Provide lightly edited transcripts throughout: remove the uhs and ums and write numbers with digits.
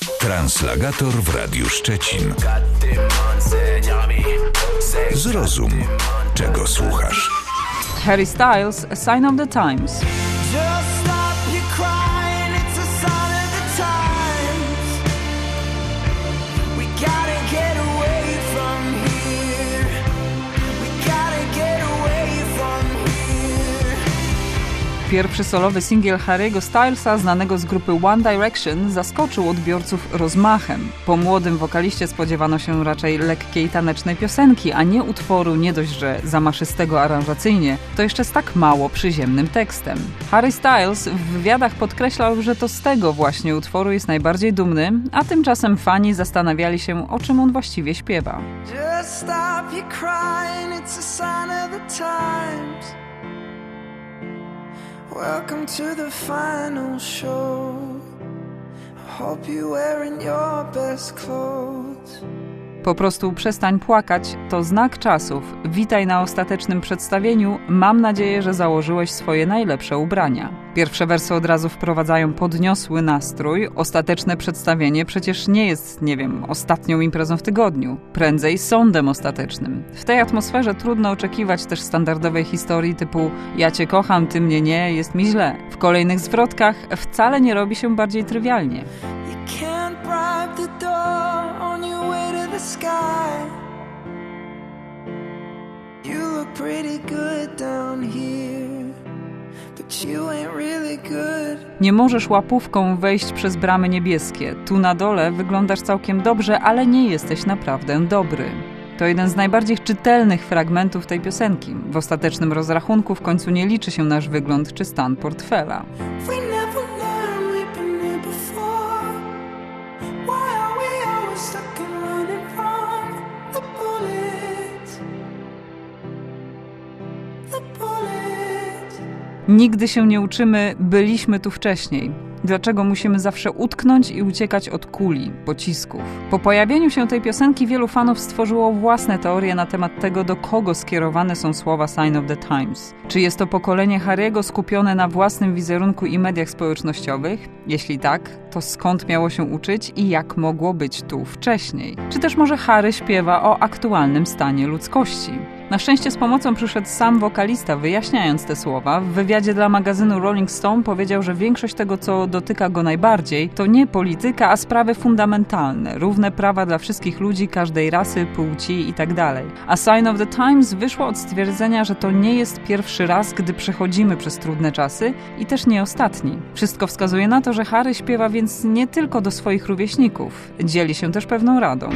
Translagator w Radiu Szczecin. Zrozum, czego słuchasz. Harry Styles, A Sign of the Times. Pierwszy solowy singiel Harry'ego Stylesa, znanego z grupy One Direction, zaskoczył odbiorców rozmachem. Po młodym wokaliście spodziewano się raczej lekkiej tanecznej piosenki, a nie utworu nie dość, że zamaszystego aranżacyjnie, to jeszcze z tak mało przyziemnym tekstem. Harry Styles w wywiadach podkreślał, że to z tego właśnie utworu jest najbardziej dumny, a tymczasem fani zastanawiali się, o czym on właściwie śpiewa. Just stop your crying, it's a sign of the times. Welcome to the final show. I hope you're wearing your best clothes. Po prostu przestań płakać, to znak czasów. Witaj na ostatecznym przedstawieniu. Mam nadzieję, że założyłeś swoje najlepsze ubrania. Pierwsze wersy od razu wprowadzają podniosły nastrój. Ostateczne przedstawienie przecież nie jest, ostatnią imprezą w tygodniu. Prędzej sądem ostatecznym. W tej atmosferze trudno oczekiwać też standardowej historii typu ja cię kocham, ty mnie nie, jest mi źle. W kolejnych zwrotkach wcale nie robi się bardziej trywialnie. Sky. You look pretty good down here, but you ain't really good. Nie możesz łapówką wejść przez bramy niebieskie. Tu na dole wyglądasz całkiem dobrze, ale nie jesteś naprawdę dobry. To jeden z najbardziej czytelnych fragmentów tej piosenki. W ostatecznym rozrachunku w końcu nie liczy się nasz wygląd czy stan portfela. Nigdy się nie uczymy, byliśmy tu wcześniej. Dlaczego musimy zawsze utknąć i uciekać od kuli, pocisków? Po pojawieniu się tej piosenki wielu fanów stworzyło własne teorie na temat tego, do kogo skierowane są słowa Sign of the Times. Czy jest to pokolenie Harry'ego skupione na własnym wizerunku i mediach społecznościowych? Jeśli tak, to skąd miało się uczyć i jak mogło być tu wcześniej? Czy też może Harry śpiewa o aktualnym stanie ludzkości? Na szczęście z pomocą przyszedł sam wokalista, wyjaśniając te słowa. W wywiadzie dla magazynu Rolling Stone powiedział, że większość tego, co dotyka go najbardziej, to nie polityka, a sprawy fundamentalne. Równe prawa dla wszystkich ludzi, każdej rasy, płci itd. A Sign of the Times wyszło od stwierdzenia, że to nie jest pierwszy raz, gdy przechodzimy przez trudne czasy i też nie ostatni. Wszystko wskazuje na to, że Harry śpiewa więc nie tylko do swoich rówieśników. Dzieli się też pewną radą.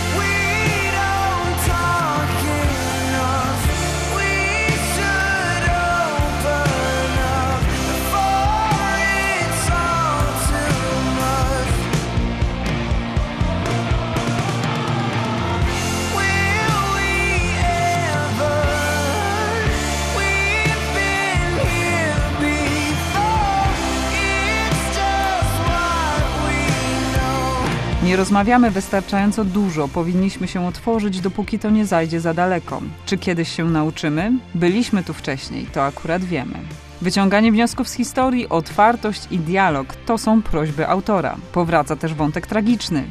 Nie rozmawiamy wystarczająco dużo, powinniśmy się otworzyć, dopóki to nie zajdzie za daleko. Czy kiedyś się nauczymy? Byliśmy tu wcześniej, to akurat wiemy. Wyciąganie wniosków z historii, otwartość i dialog to są prośby autora. Powraca też wątek tragiczny.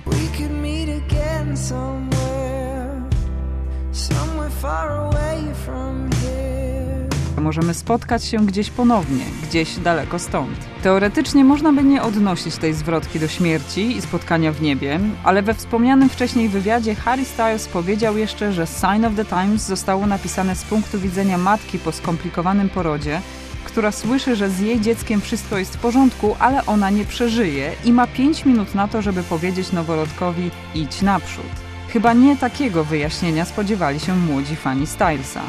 Możemy spotkać się gdzieś ponownie, gdzieś daleko stąd. Teoretycznie można by nie odnosić tej zwrotki do śmierci i spotkania w niebie, ale we wspomnianym wcześniej wywiadzie Harry Styles powiedział jeszcze, że Sign of the Times zostało napisane z punktu widzenia matki po skomplikowanym porodzie, która słyszy, że z jej dzieckiem wszystko jest w porządku, ale ona nie przeżyje i ma 5 minut na to, żeby powiedzieć noworodkowi idź naprzód. Chyba nie takiego wyjaśnienia spodziewali się młodzi fani Stylesa.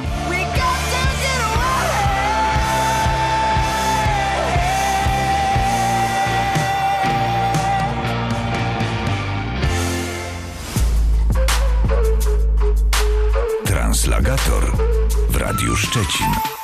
Translagator w Radiu Szczecin.